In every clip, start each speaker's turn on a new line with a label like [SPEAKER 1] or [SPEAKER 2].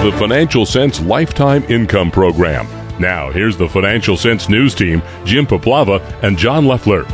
[SPEAKER 1] the Financial Sense Lifetime Income Program. Now, here's the Financial Sense News team, Jim Poplava and John Leffler.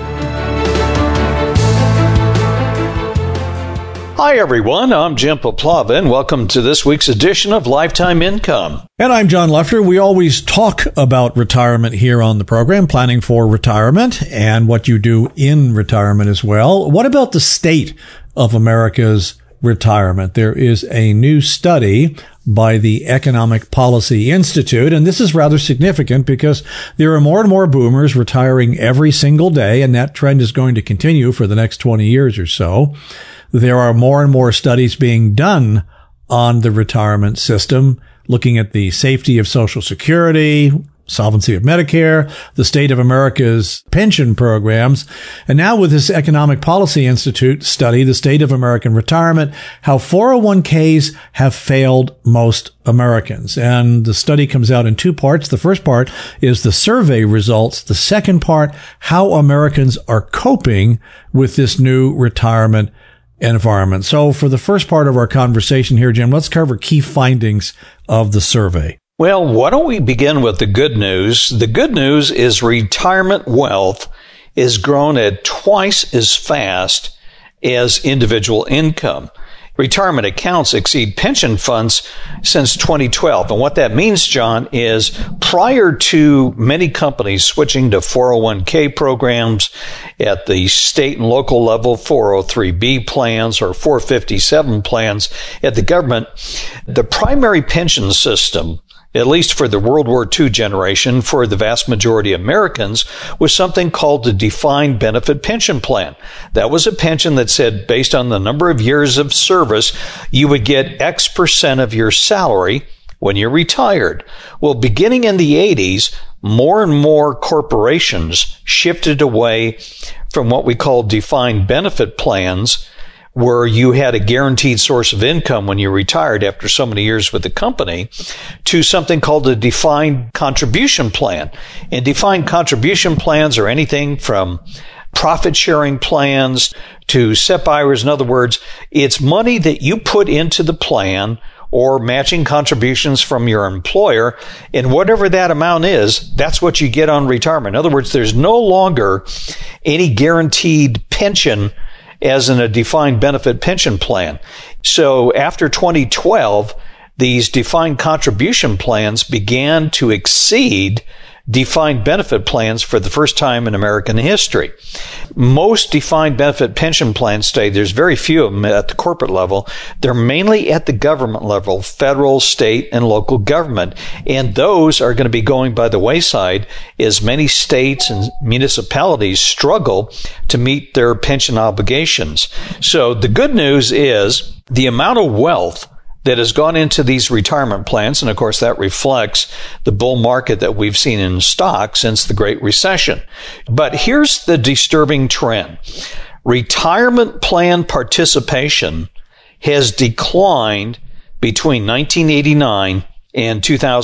[SPEAKER 2] Hi, everyone. I'm Jim Poplava, and welcome to this week's edition of Lifetime Income.
[SPEAKER 3] And I'm John Leffler. We always talk about retirement here on the program, planning for retirement and what you do in retirement as well. What about the state of America's retirement? There is a new study by the Economic Policy Institute, and this is rather significant because there are more and more boomers retiring every single day, and that trend is going to continue for the next 20 years or so. There are more and more studies being done on the retirement system, looking at the safety of Social Security, solvency of Medicare, the state of America's pension programs. And now with this Economic Policy Institute study, the state of American retirement, how 401ks have failed most Americans. And the study comes out in two parts. The first part is the survey results. The second part, how Americans are coping with this new retirement environment. So for the first part of our conversation here, Jim, let's cover key findings of the survey.
[SPEAKER 2] Well, why don't we begin with the good news? The good news is retirement wealth is grown at twice as fast as individual income. Retirement accounts exceed pension funds since 2012. And what that means, John, is prior to many companies switching to 401k programs at the state and local level, 403b plans or 457 plans at the government, the primary pension system, at least for the World War II generation, for the vast majority of Americans, was something called the defined benefit pension plan. That was a pension that said, based on the number of years of service, you would get X percent of your salary when you're retired. Well, beginning in the 80s, more and more corporations shifted away from what we call defined benefit plans, where you had a guaranteed source of income when you retired after so many years with the company, to something called a defined contribution plan. And defined contribution plans are anything from profit sharing plans to SEP IRAs. In other words, it's money that you put into the plan or matching contributions from your employer, and whatever that amount is, that's what you get on retirement. In other words, there's no longer any guaranteed pension as in a defined benefit pension plan. So after 2012, these defined contribution plans began to exceed defined benefit plans for the first time in American history. Most defined benefit pension plans today, there's very few of them at the corporate level. They're mainly at the government level, federal, state, and local government. And those are going to be going by the wayside as many states and municipalities struggle to meet their pension obligations. So the good news is the amount of wealth that has gone into these retirement plans, and of course that reflects the bull market that we've seen in stocks since the Great Recession. But here's the disturbing trend. Retirement plan participation has declined between 1989 and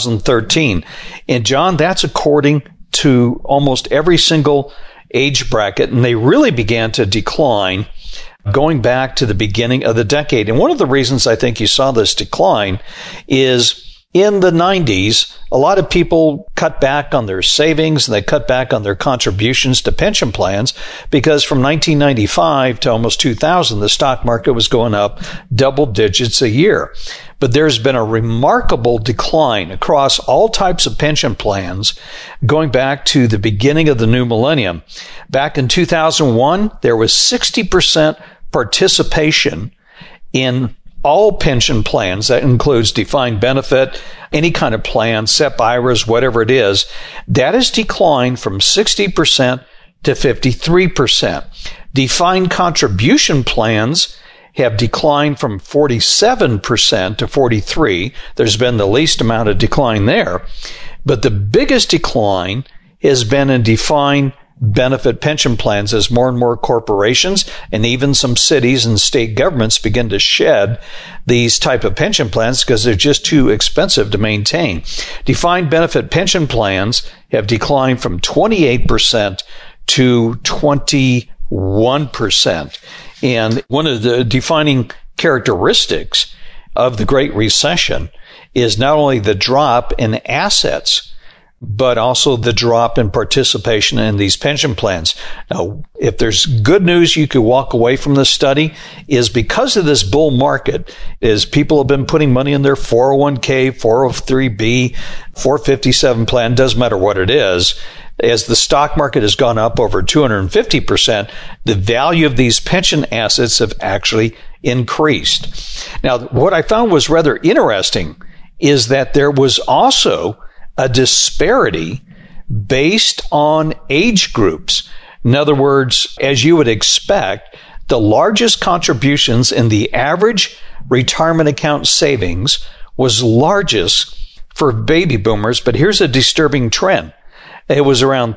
[SPEAKER 2] 2013. And John, that's according to almost every single age bracket, and they really began to decline going back to the beginning of the decade. And one of the reasons I think you saw this decline is in the 90s, a lot of people cut back on their savings and they cut back on their contributions to pension plans because from 1995 to almost 2000, the stock market was going up double digits a year. But there's been a remarkable decline across all types of pension plans going back to the beginning of the new millennium. Back in 2001, there was 60% participation in all pension plans. That includes defined benefit, any kind of plan, SEP IRAs, whatever it is. That has declined from 60% to 53%. Defined contribution plans have declined from 47% to 43%. There's been the least amount of decline there. But the biggest decline has been in defined benefit pension plans as more and more corporations and even some cities and state governments begin to shed these type of pension plans because they're just too expensive to maintain. Defined benefit pension plans have declined from 28% to 21%. And one of the defining characteristics of the Great Recession is not only the drop in assets, but also the drop in participation in these pension plans. Now, if there's good news you could walk away from this study, is because of this bull market, is people have been putting money in their 401k, 403b, 457 plan, doesn't matter what it is. As the stock market has gone up over 250%, the value of these pension assets have actually increased. Now, what I found was rather interesting is that there was also a disparity based on age groups. In other words, as you would expect, the largest contributions in the average retirement account savings was largest for baby boomers, but here's a disturbing trend. It was around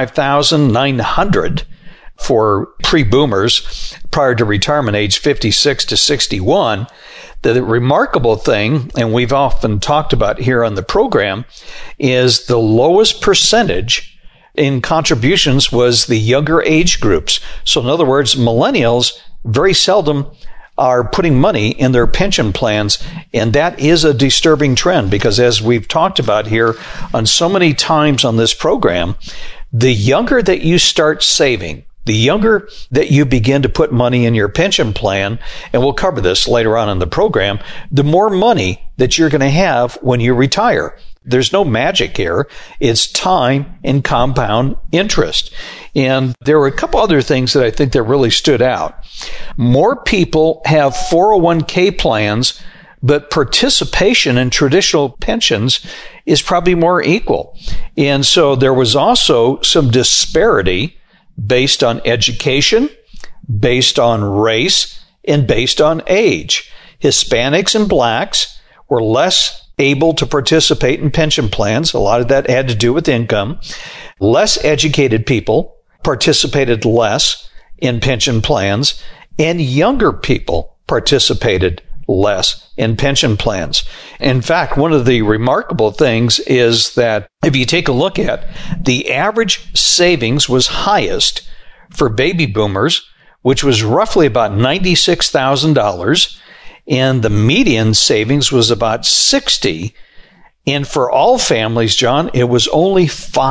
[SPEAKER 2] $35,900 for pre-boomers prior to retirement age 56 to 61. The remarkable thing, and we've often talked about here on the program, is the lowest percentage in contributions was the younger age groups. So in other words, millennials very seldom are putting money in their pension plans, and that is a disturbing trend because as we've talked about here on so many times on this program, the younger that you start saving, the younger that you begin to put money in your pension plan, and we'll cover this later on in the program, the more money that you're going to have when you retire. There's no magic here. It's time and compound interest. And there were a couple other things that I think that really stood out. More people have 401k plans, but participation in traditional pensions is probably more equal. And so there was also some disparity based on education, based on race, and based on age. Hispanics and blacks were less able to participate in pension plans. A lot of that had to do with income. Less educated people participated less in pension plans, and younger people participated less in pension plans. In fact, one of the remarkable things is that if you take a look at the average savings was highest for baby boomers, which was roughly about $96,000, and the median savings was about $60,000. And for all families, John, it was only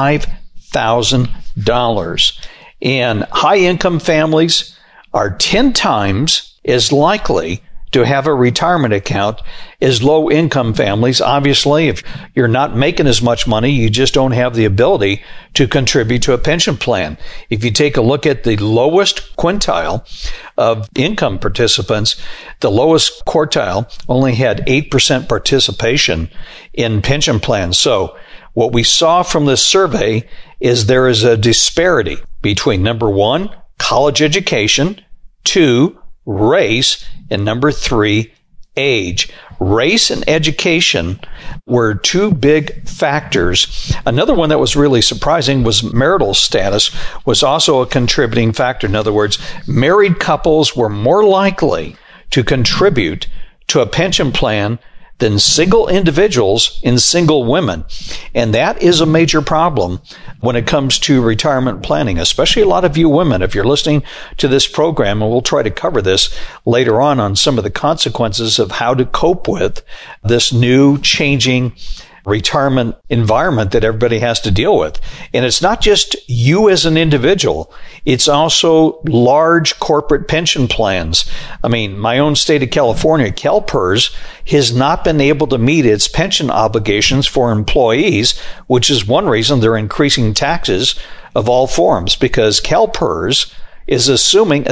[SPEAKER 2] $5,000. And high income families are 10 times as likely to have a retirement account as low income families. Obviously, if you're not making as much money, you just don't have the ability to contribute to a pension plan. If you take a look at the lowest quintile of income participants, the lowest quartile only had 8% participation in pension plans. So what we saw from this survey is there is a disparity between number one, college education, two, race, and number three, age. Race and education were two big factors. Another one that was really surprising was marital status was also a contributing factor. In other words, married couples were more likely to contribute to a pension plan than single individuals and single women. And that is a major problem when it comes to retirement planning, especially a lot of you women. If you're listening to this program, and we'll try to cover this later on some of the consequences of how to cope with this new changing retirement environment that everybody has to deal with. And it's not just you as an individual. It's also large corporate pension plans. I mean, my own state of California, CalPERS, has not been able to meet its pension obligations for employees, which is one reason they're increasing taxes of all forms, because CalPERS is assuming a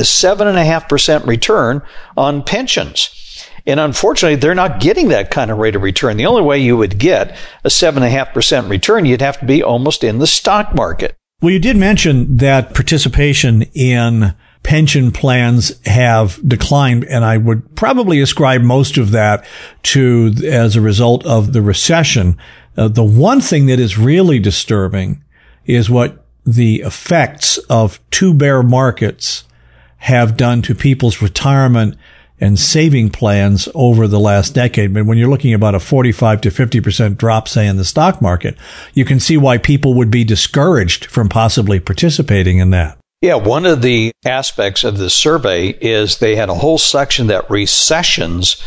[SPEAKER 2] 7.5% return on pensions. And unfortunately, they're not getting that kind of rate of return. The only way you would get a 7.5% return, you'd have to be almost in the stock market.
[SPEAKER 3] Well, you did mention that participation in pension plans have declined, and I would probably ascribe most of that to as a result of the recession. The one thing that is really disturbing is what the effects of two bear markets have done to people's retirement and saving plans over the last decade. But when you're looking about a 45 to 50% drop, say, in the stock market, you can see why people would be discouraged from possibly participating in that.
[SPEAKER 2] Yeah, one of the aspects of the survey is they had a whole section that recessions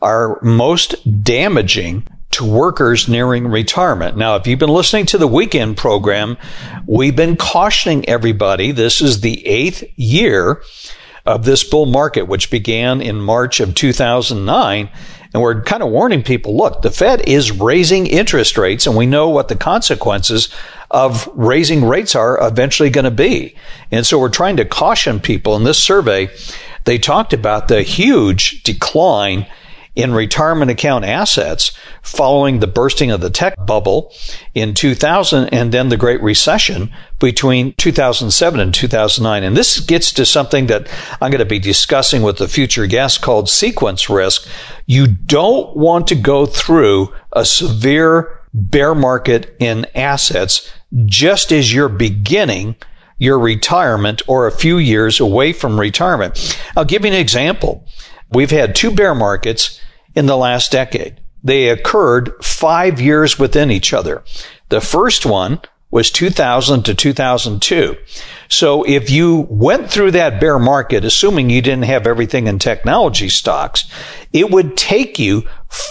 [SPEAKER 2] are most damaging to workers nearing retirement. Now, if you've been listening to the weekend program, we've been cautioning everybody. This is the 8th year of this bull market, which began in March of 2009. And we're kind of warning people, look, the Fed is raising interest rates, and we know what the consequences of raising rates are eventually going to be. And so we're trying to caution people. In this survey, they talked about the huge decline in retirement account assets following the bursting of the tech bubble in 2000 and then the Great Recession between 2007 and 2009. And this gets to something that I'm going to be discussing with the future guest called sequence risk. You don't want to go through a severe bear market in assets just as you're beginning your retirement or a few years away from retirement. I'll give you an example. We've had 2 bear markets in the last decade. They occurred 5 years within each other. The first one was 2000 to 2002. So if you went through that bear market, assuming you didn't have everything in technology stocks, it would take you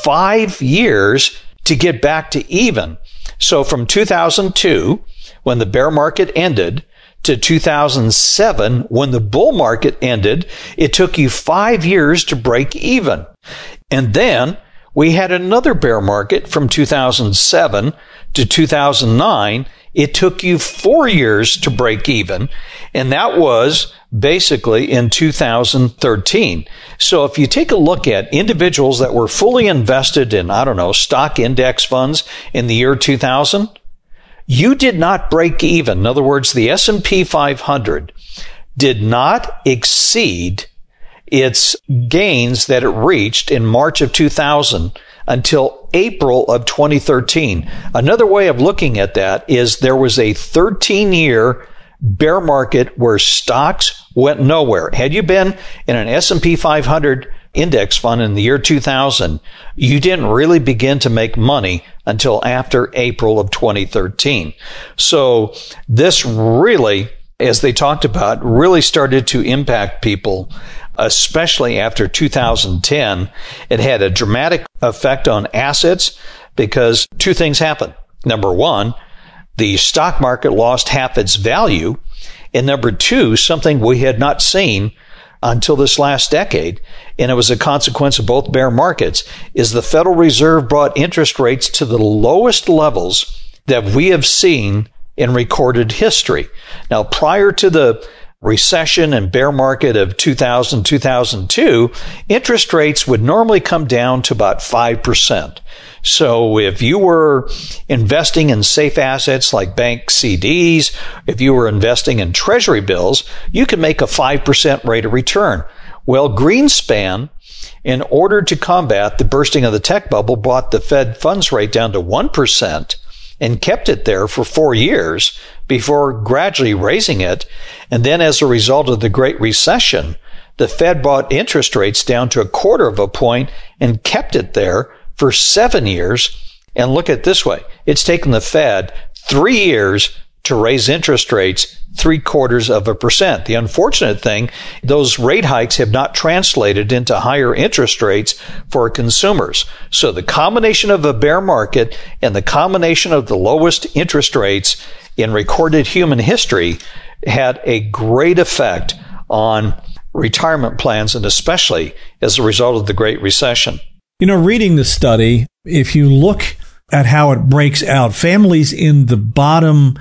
[SPEAKER 2] 5 years to get back to even. So from 2002, when the bear market ended, to 2007, when the bull market ended, it took you 5 years to break even. And then we had another bear market from 2007 to 2009. It took you 4 years to break even. And that was basically in 2013. So if you take a look at individuals that were fully invested in, stock index funds in the year 2000, you did not break even. In other words, the S&P 500 did not exceed its gains that it reached in March of 2000 until April of 2013. Another way of looking at that is there was a 13-year bear market where stocks went nowhere. Had you been in an S&P 500 index fund in the year 2000, you didn't really begin to make money until after April of 2013. So this really, as they talked about, really started to impact people, especially after 2010. It had a dramatic effect on assets because 2 things happened. Number 1, the stock market lost half its value. And number 2, something we had not seen until this last decade, and it was a consequence of both bear markets, is the Federal Reserve brought interest rates to the lowest levels that we have seen in recorded history. Now, prior to the recession and bear market of 2000, 2002, interest rates would normally come down to about 5%. So if you were investing in safe assets like bank CDs, if you were investing in treasury bills, you could make a 5% rate of return. Well, Greenspan, in order to combat the bursting of the tech bubble, brought the Fed funds rate down to 1% and kept it there for 4 years before gradually raising it. And then as a result of the Great Recession, the Fed brought interest rates down to 1/4 point and kept it there for 7 years. And look at it this way. It's taken the Fed 3 years to raise interest rates 0.75%. The unfortunate thing, those rate hikes have not translated into higher interest rates for consumers. So the combination of a bear market and the combination of the lowest interest rates in recorded human history had a great effect on retirement plans, and especially as a result of the Great Recession.
[SPEAKER 3] Reading the study, if you look at how it breaks out, families in the bottom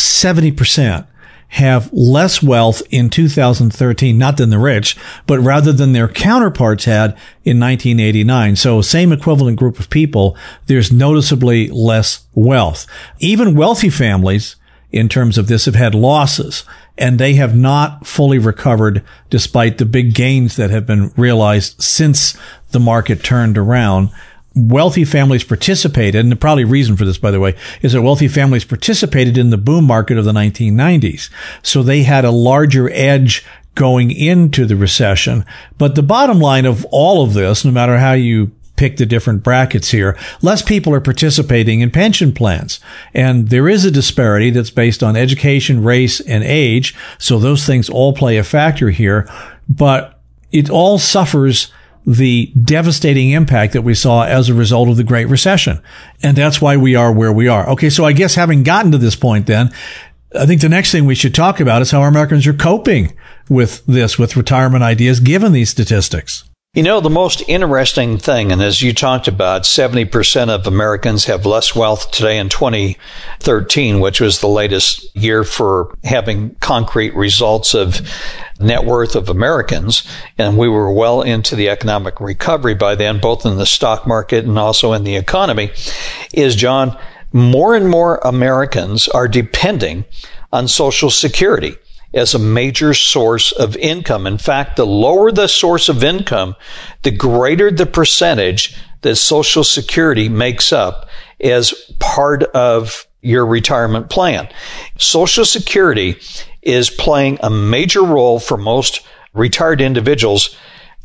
[SPEAKER 3] 70% have less wealth in 2013, not than the rich, but rather than their counterparts had in 1989. So same equivalent group of people, there's noticeably less wealth. Even wealthy families, in terms of this, have had losses, and they have not fully recovered despite the big gains that have been realized since the market turned around. Wealthy families participated, and the probably reason for this, by the way, is that wealthy families participated in the boom market of the 1990s. So they had a larger edge going into the recession. But the bottom line of all of this, no matter how you pick the different brackets here, less people are participating in pension plans. And there is a disparity that's based on education, race, and age. So those things all play a factor here. But it all suffers the devastating impact that we saw as a result of the Great Recession. And that's why we are where we are. Okay, so I guess having gotten to this point then, I think the next thing we should talk about is how Americans are coping with this, with retirement ideas, given these statistics.
[SPEAKER 2] You know, the most interesting thing, and as you talked about, 70% of Americans have less wealth today in 2013, which was the latest year for having concrete results of net worth of Americans. And we were well into the economic recovery by then, both in the stock market and also in the economy, is, John, more and more Americans are depending on Social Security as a major source of income. In fact, the lower the source of income, the greater the percentage that Social Security makes up as part of your retirement plan. Social Security is playing a major role for most retired individuals.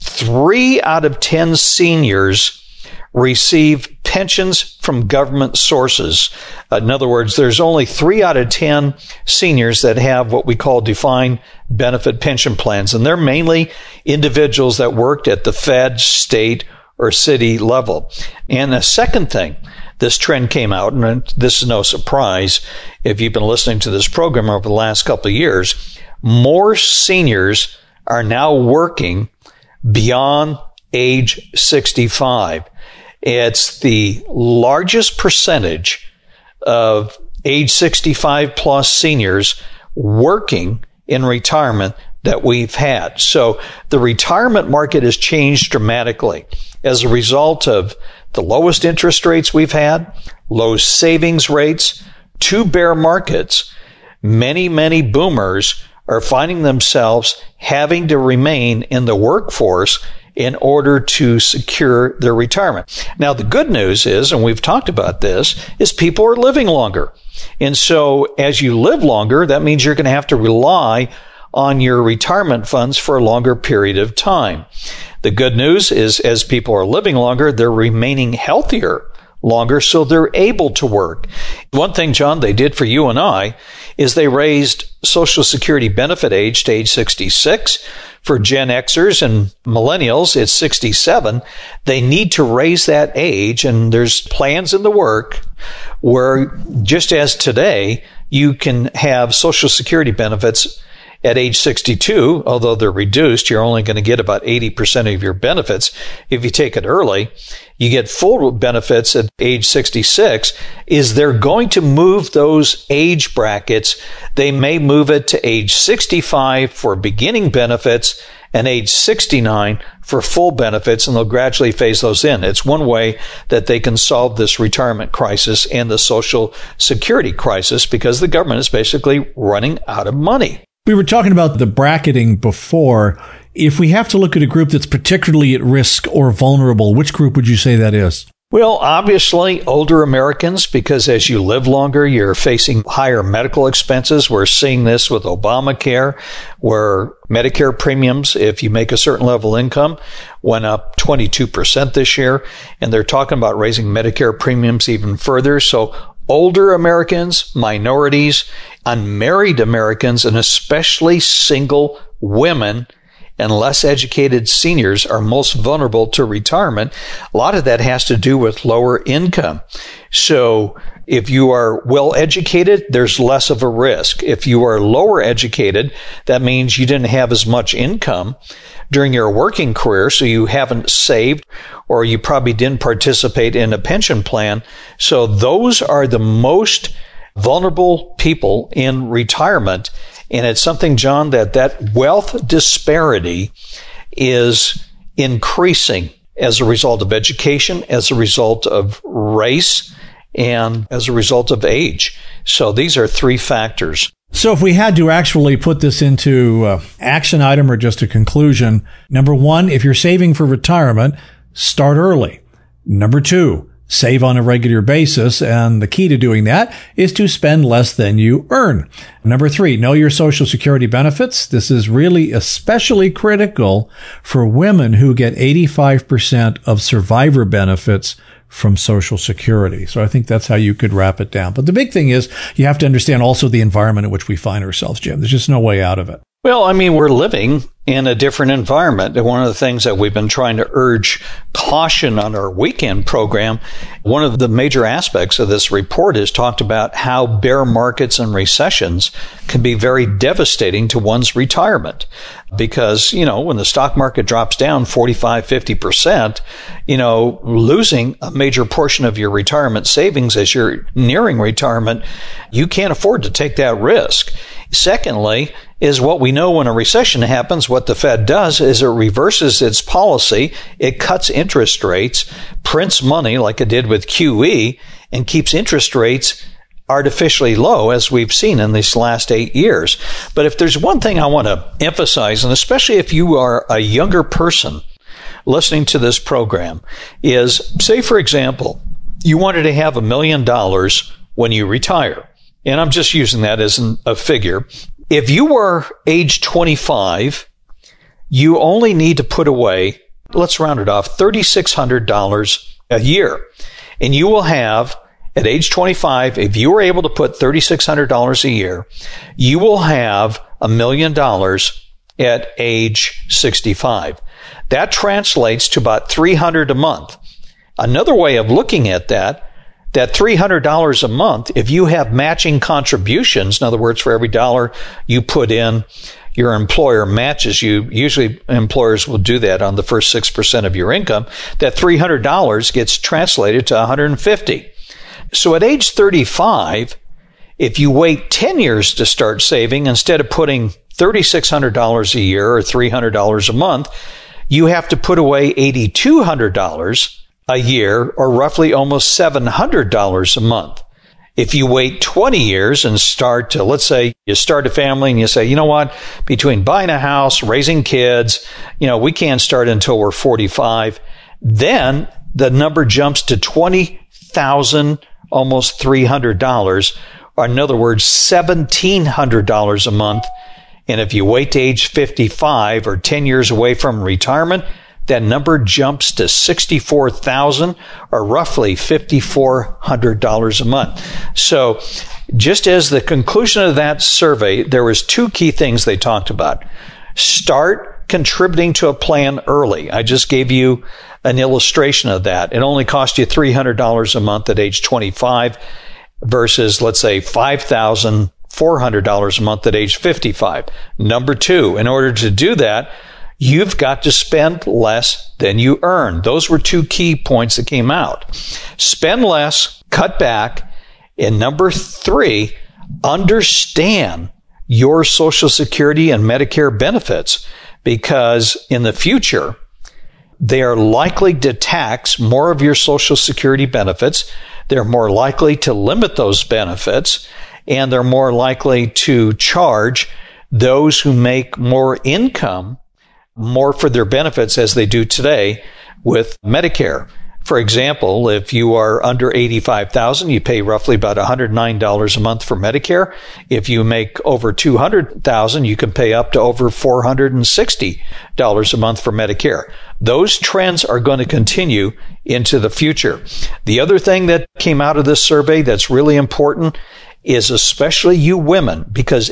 [SPEAKER 2] 3 out of 10 seniors receive pensions from government sources. In other words, there's only 3 out of 10 seniors that have what we call defined benefit pension plans, and they're mainly individuals that worked at the Fed, state, or city level. And the second thing, this trend came out, and this is no surprise if you've been listening to this program over the last couple of years, more seniors are now working beyond age 65. It's the largest percentage of age 65 plus seniors working in retirement that we've had. So the retirement market has changed dramatically as a result of the lowest interest rates we've had, low savings rates, 2 bear markets. Many boomers are finding themselves having to remain in the workforce in order to secure their retirement. Now, the good news is, and we've talked about this, is people are living longer. And so as you live longer, that means you're going to have to rely on your retirement funds for a longer period of time. The good news is, as people are living longer, they're remaining healthier longer, so they're able to work. One thing, John, they did for you and I is they raised Social Security benefit age to age 66. For Gen Xers and millennials, it's 67. They need to raise that age, and there's plans in the work where, just as today, you can have Social Security benefits at age 62, although they're reduced. You're only going to get about 80% of your benefits. If you take it early, you get full benefits at age 66. Is they're going to move those age brackets. They may move it to age 65 for beginning benefits and age 69 for full benefits, and they'll gradually phase those in. It's one way that they can solve this retirement crisis and the Social Security crisis, because the government is basically running out of money.
[SPEAKER 3] We were talking about the bracketing before. If we have to look at a group that's particularly at risk or vulnerable, which group would you say that is?
[SPEAKER 2] Well, obviously, older Americans, because as you live longer, you're facing higher medical expenses. We're seeing this with Obamacare, where Medicare premiums, if you make a certain level of income, went up 22% this year. And they're talking about raising Medicare premiums even further. So older Americans, minorities, unmarried Americans, and especially single women and less educated seniors are most vulnerable to retirement. A lot of that has to do with lower income. So if you are well educated, there's less of a risk. If you are lower educated, that means you didn't have as much income during your working career, so you haven't saved, or you probably didn't participate in a pension plan. So those are the most vulnerable people in retirement. And it's something, John, that wealth disparity is increasing as a result of education, as a result of race, and as a result of age. So these are 3 factors.
[SPEAKER 3] So if we had to actually put this into action item or just a conclusion, number 1, if you're saving for retirement, start early. Number 2, save on a regular basis, and the key to doing that is to spend less than you earn. Number 3, know your Social Security benefits. This is really especially critical for women who get 85% of survivor benefits from Social Security. So I think that's how you could wrap it down. But the big thing is you have to understand also the environment in which we find ourselves, Jim. There's just no way out of it.
[SPEAKER 2] Well, I mean, we're living in a different environment. And one of the things that we've been trying to urge caution on our weekend program, one of the major aspects of this report is talked about how bear markets and recessions can be very devastating to one's retirement. Because, when the stock market drops down 45, 50%, losing a major portion of your retirement savings as you're nearing retirement, you can't afford to take that risk. Secondly, is what we know when a recession happens, what the Fed does is it reverses its policy. It cuts interest rates, prints money like it did with QE, and keeps interest rates artificially low, as we've seen in these last 8 years. But if there's one thing I want to emphasize, and especially if you are a younger person listening to this program, is, say, for example, you wanted to have $1 million when you retire. And I'm just using that as a figure. If you were age 25, you only need to put away, let's round it off, $3,600 a year. And you will have, at age 25, if you were able to put $3,600 a year, you will have $1 million at age 65. That translates to about $300 a month. Another way of looking at that $300 a month, if you have matching contributions, in other words, for every dollar you put in, your employer matches you. Usually employers will do that on the first 6% of your income. That $300 gets translated to $150. So at age 35, if you wait 10 years to start saving, instead of putting $3,600 a year or $300 a month, you have to put away $8,200 a year, or roughly almost $700 a month. If you wait 20 years and start to, let's say you start a family and you say, you know what, between buying a house, raising kids, we can't start until we're 45, then the number jumps to $20,000, almost $300, or in other words, $1,700 a month. And if you wait to age 55 or 10 years away from retirement, that number jumps to $64,000, or roughly $5,400 a month. So just as the conclusion of that survey, there was 2 key things they talked about. Start contributing to a plan early. I just gave you an illustration of that. It only cost you $300 a month at age 25 versus, let's say, $5,400 a month at age 55. Number 2, in order to do that, you've got to spend less than you earn. Those were 2 key points that came out. Spend less, cut back. And number 3, understand your Social Security and Medicare benefits, because in the future, they are likely to tax more of your Social Security benefits. They're more likely to limit those benefits, and they're more likely to charge those who make more income more for their benefits, as they do today with Medicare. For example, if you are under $85,000, you pay roughly about $109 a month for Medicare. If you make over $200,000, you can pay up to over $460 a month for Medicare. Those trends are going to continue into the future. The other thing that came out of this survey that's really important is especially you women, because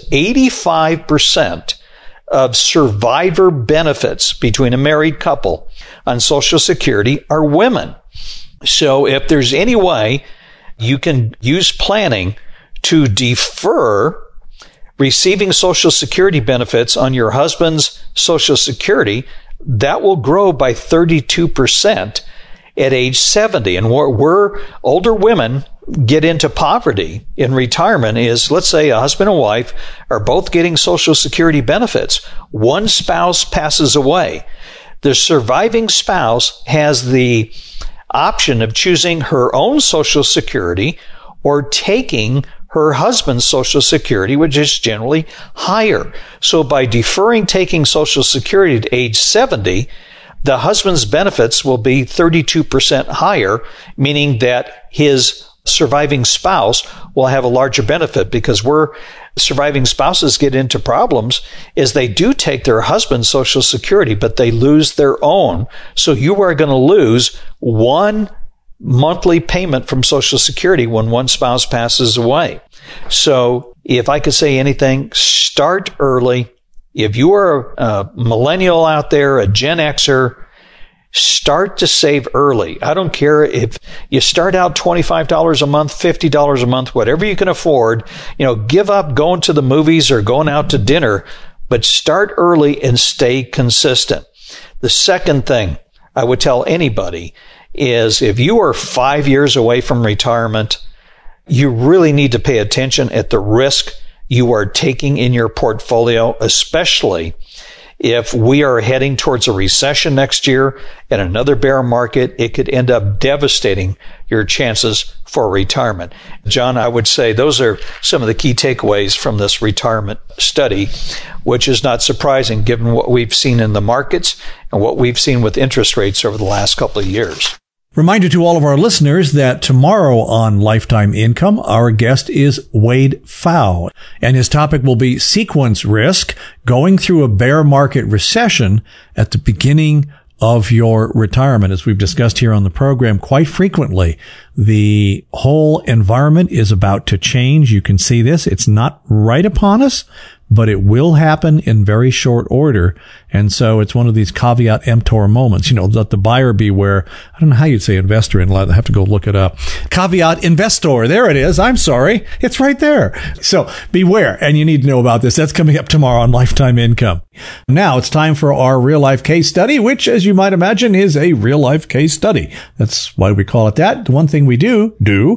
[SPEAKER 2] 85% of survivor benefits between a married couple on Social Security are women. So if there's any way you can use planning to defer receiving Social Security benefits on your husband's Social Security, that will grow by 32% at age 70. And where older women get into poverty in retirement is, let's say a husband and wife are both getting Social Security benefits. One spouse passes away. The surviving spouse has the option of choosing her own Social Security or taking her husband's Social Security, which is generally higher. So by deferring taking Social Security to age 70, the husband's benefits will be 32% higher, meaning that his surviving spouse will have a larger benefit, because where surviving spouses get into problems is they do take their husband's Social Security, but they lose their own. So you are going to lose one monthly payment from Social Security when one spouse passes away. So if I could say anything, start early If you are a millennial out there, a Gen Xer, start to save early. I don't care if you start out $25 a month, $50 a month, whatever you can afford. Give up going to the movies or going out to dinner, but start early and stay consistent. The second thing I would tell anybody is if you are 5 years away from retirement, you really need to pay attention at the risk you are taking in your portfolio, especially if we are heading towards a recession next year and another bear market. It could end up devastating your chances for retirement. John, I would say those are some of the key takeaways from this retirement study, which is not surprising given what we've seen in the markets and what we've seen with interest rates over the last couple of years.
[SPEAKER 3] Reminder to all of our listeners that tomorrow on Lifetime Income, our guest is Wade Pfau, and his topic will be sequence risk, going through a bear market recession at the beginning of your retirement. As we've discussed here on the program quite frequently, the whole environment is about to change. You can see this. It's not right upon us, but it will happen in very short order. And so it's one of these caveat emptor moments, let the buyer beware. I don't know how you'd say investor in Latin. I have to go look it up. Caveat investor. There it is. I'm sorry. It's right there. So beware. And you need to know about this. That's coming up tomorrow on Lifetime Income. Now it's time for our real life case study, which, as you might imagine, is a real life case study. That's why we call it that. The one thing we do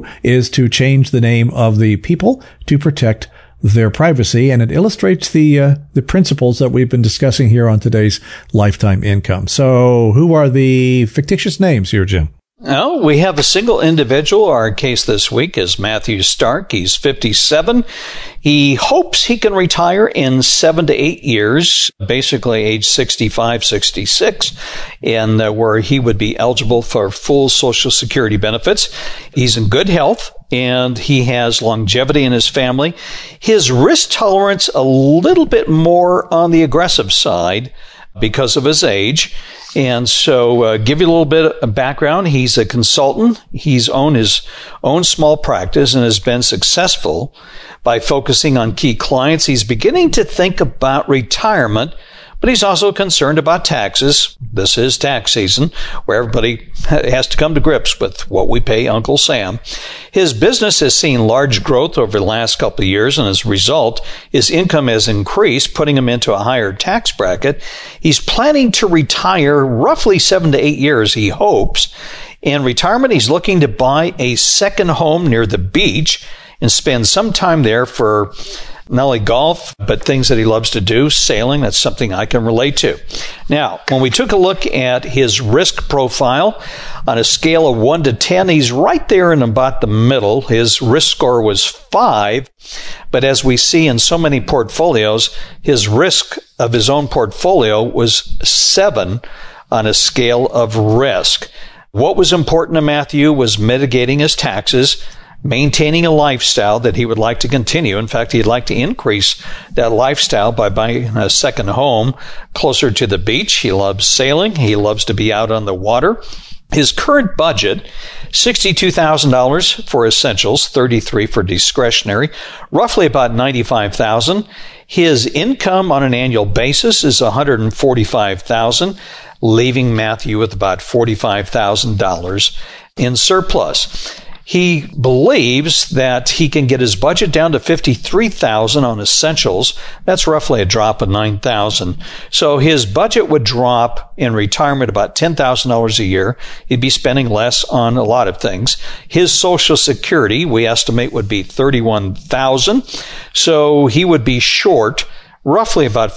[SPEAKER 3] is to change the name of the people to protect their privacy, and it illustrates the principles that we've been discussing here on today's Lifetime Income. So who are the fictitious names here, Jim?
[SPEAKER 2] Oh, we have a single individual. Our case this week is Matthew Stark. He's 57. He hopes he can retire in 7 to 8 years, basically age 65, 66, and where he would be eligible for full Social Security benefits. He's in good health, and he has longevity in his family. His risk tolerance a little bit more on the aggressive side because of his age. And so give you a little bit of background. He's a consultant. He's owned his own small practice and has been successful by focusing on key clients. He's beginning to think about retirement, but he's also concerned about taxes. This is tax season where everybody has to come to grips with what we pay Uncle Sam. His business has seen large growth over the last couple of years, and as a result, his income has increased, putting him into a higher tax bracket. He's planning to retire roughly 7 to 8 years, he hopes. In retirement, he's looking to buy a second home near the beach and spend some time there for not only golf, but things that he loves to do, sailing. That's something I can relate to. Now, when we took a look at his risk profile on a scale of 1 to 10, he's right there in about the middle. His risk score was 5. But as we see in so many portfolios, his risk of his own portfolio was 7 on a scale of risk. What was important to Matthew was mitigating his taxes, maintaining a lifestyle that he would like to continue. In fact, he'd like to increase that lifestyle by buying a second home closer to the beach. He loves sailing. He loves to be out on the water. His current budget, $62,000 for essentials, $33,000 for discretionary, roughly about $95,000. His income on an annual basis is $145,000, leaving Matthew with about $45,000 in surplus. He believes that he can get his budget down to $53,000 on essentials. That's roughly a drop of $9,000. So his budget would drop in retirement about $10,000 a year. He'd be spending less on a lot of things. His Social Security, we estimate, would be $31,000. So he would be short roughly about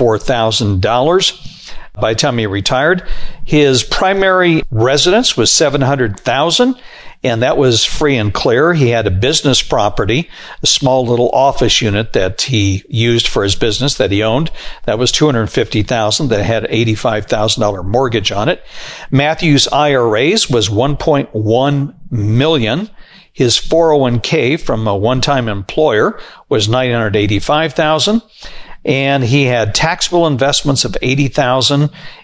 [SPEAKER 2] $54,000 by the time he retired. His primary residence was $700,000. And that was free and clear. He had a business property, a small little office unit that he used for his business that he owned. That was $250,000. That had $85,000 mortgage on it. Matthew's IRAs was $1.1 million. His 401k from a one-time employer was $985,000. And he had taxable investments of $80,000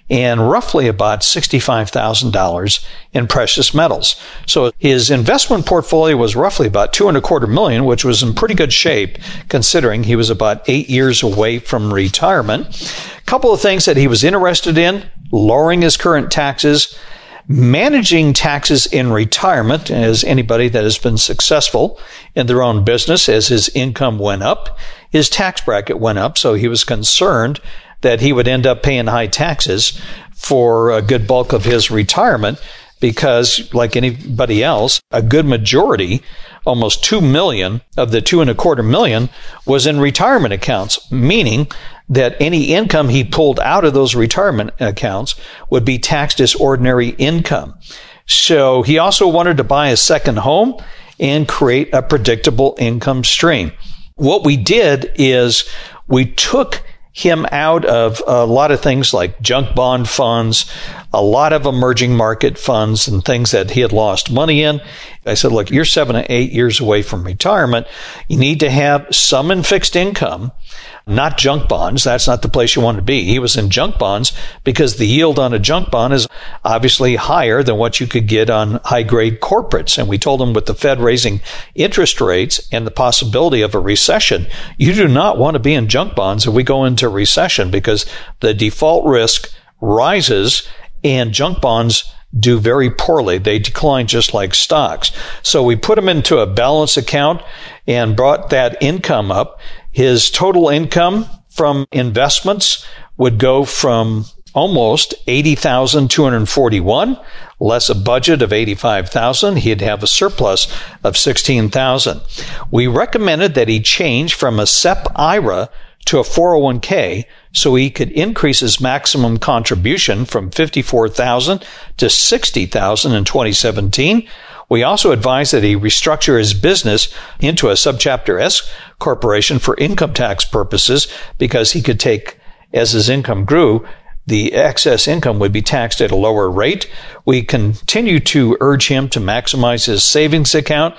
[SPEAKER 2] and roughly about $65,000 in precious metals. So his investment portfolio was roughly about $2.25 million, which was in pretty good shape considering he was about 8 years away from retirement. A couple of things that he was interested in: lowering his current taxes, managing taxes in retirement, as anybody that has been successful in their own business. As his income went up, his tax bracket went up, so he was concerned that he would end up paying high taxes for a good bulk of his retirement because, like anybody else, a good majority, almost $2 million of the $2.25 million was in retirement accounts, meaning that any income he pulled out of those retirement accounts would be taxed as ordinary income. So he also wanted to buy a second home and create a predictable income stream. What we did is we took him out of a lot of things like junk bond funds, a lot of emerging market funds and things that he had lost money in. I said, look, you're 7 to 8 years away from retirement. You need to have some in fixed income, not junk bonds. That's not the place you want to be. He was in junk bonds because the yield on a junk bond is obviously higher than what you could get on high-grade corporates. And we told him with the Fed raising interest rates and the possibility of a recession, you do not want to be in junk bonds if we go into recession because the default risk rises and junk bonds do very poorly. They decline just like stocks. So we put him into a balance account and brought that income up. His total income from investments would go from almost $80,241, less a budget of $85,000. He'd have a surplus of $16,000. We recommended that he change from a SEP IRA to a 401k so he could increase his maximum contribution from $54,000 to $60,000 in 2017. We also advised that he restructure his business into a Subchapter S corporation for income tax purposes because he could take, as his income grew, the excess income would be taxed at a lower rate. We continue to urge him to maximize his savings account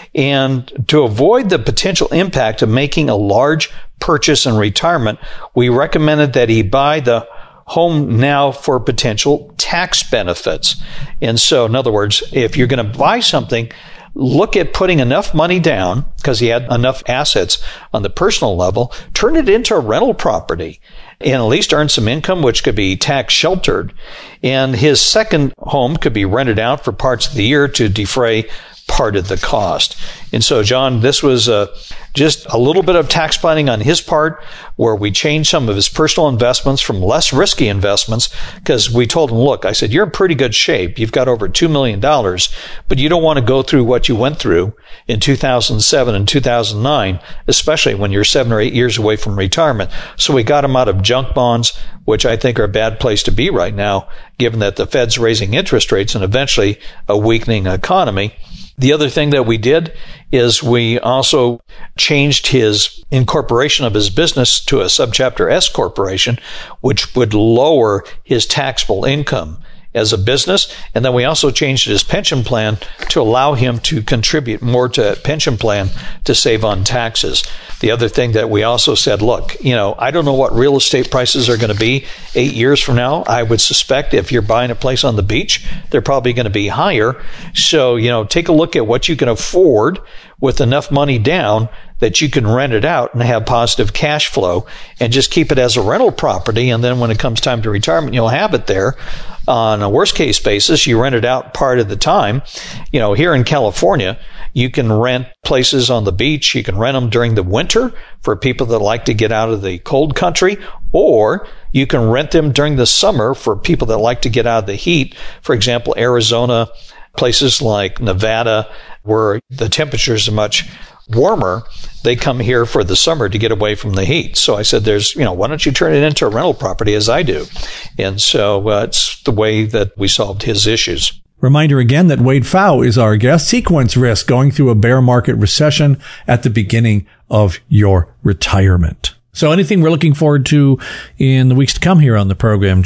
[SPEAKER 2] and to avoid the potential impact of making a large purchase in retirement. We recommended that he buy the home now for potential tax benefits. And so, in other words, if you're going to buy something, look at putting enough money down because he had enough assets on the personal level, turn it into a rental property and at least earn some income, which could be tax sheltered. And his second home could be rented out for parts of the year to defray part of the cost. And so, John, this was just a little bit of tax planning on his part where we changed some of his personal investments from less risky investments because we told him, look, I said, you're in pretty good shape. You've got over $2 million, but you don't want to go through what you went through in 2007 and 2009, especially when you're 7 or 8 years away from retirement. So we got him out of junk bonds, which I think are a bad place to be right now, given that the Fed's raising interest rates and eventually a weakening economy. The other thing that we did is we also changed his incorporation of his business to a Subchapter S corporation, which would lower his taxable income as a business. And then we also changed his pension plan to allow him to contribute more to a pension plan to save on taxes. The other thing that we also said, look, I don't know what real estate prices are going to be 8 years from now. I would suspect if you're buying a place on the beach, they're probably going to be higher. So, take a look at what you can afford with enough money down that you can rent it out and have positive cash flow and just keep it as a rental property. And then when it comes time to retirement, you'll have it there. On a worst case basis, you rent it out part of the time. Here in California, you can rent places on the beach. You can rent them during the winter for people that like to get out of the cold country, or you can rent them during the summer for people that like to get out of the heat. For example, Arizona, places like Nevada, where the temperatures are much warmer, they come here for the summer to get away from the heat. So I said, why don't you turn it into a rental property as I do? And so it's the way that we solved his issues.
[SPEAKER 3] Reminder again that Wade Pfau is our guest. Sequence risk going through a bear market recession at the beginning of your retirement. So anything we're looking forward to in the weeks to come here on the program, Jim?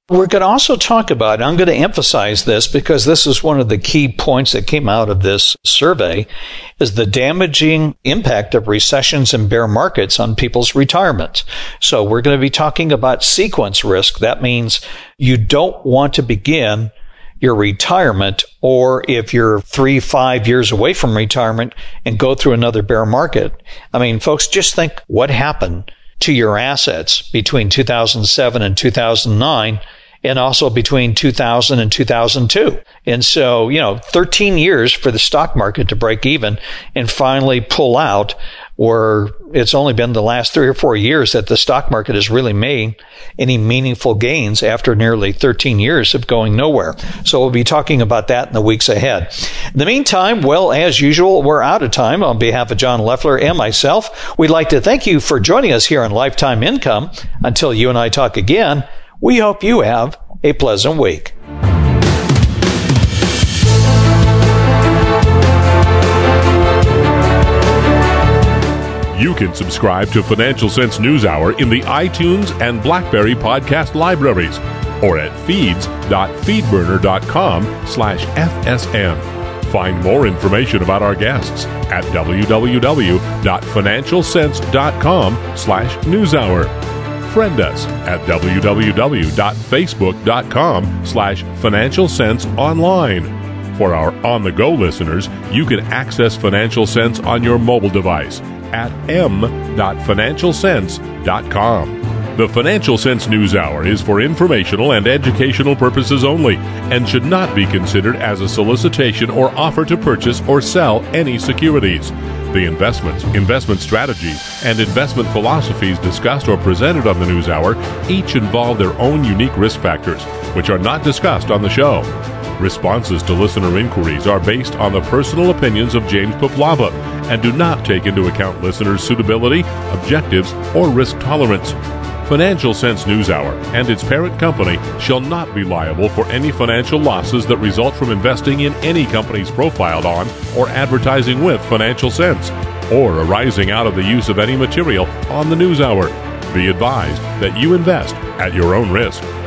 [SPEAKER 2] We're going to also talk about, I'm going to emphasize this because this is one of the key points that came out of this survey, is the damaging impact of recessions and bear markets on people's retirement. So we're going to be talking about sequence risk. That means you don't want to begin your retirement, or if you're 3-5 years away from retirement and go through another bear market. I mean, folks, just think what happened to your assets between 2007 and 2009, and also between 2000 and 2002. And so, 13 years for the stock market to break even and finally pull out, where it's only been the last 3 or 4 years that the stock market has really made any meaningful gains after nearly 13 years of going nowhere. So we'll be talking about that in the weeks ahead. In the meantime, well, as usual, we're out of time. On behalf of John Leffler and myself, we'd like to thank you for joining us here on Lifetime Income. Until you and I talk again, we hope you have a pleasant week.
[SPEAKER 1] You can subscribe to Financial Sense NewsHour in the iTunes and BlackBerry podcast libraries or at feeds.feedburner.com/FSN. Find more information about our guests at www.financialsense.com/newshour. Friend us at www.facebook.com/Financial Sense Online. For our on-the-go listeners, you can access Financial Sense on your mobile device at m.financialsense.com. The Financial Sense NewsHour is for informational and educational purposes only and should not be considered as a solicitation or offer to purchase or sell any securities. The investments, investment strategies, and investment philosophies discussed or presented on the NewsHour each involve their own unique risk factors, which are not discussed on the show. Responses to listener inquiries are based on the personal opinions of James Poplava and do not take into account listeners' suitability, objectives, or risk tolerance. Financial Sense NewsHour and its parent company shall not be liable for any financial losses that result from investing in any companies profiled on or advertising with Financial Sense, or arising out of the use of any material on the NewsHour. Be advised that you invest at your own risk.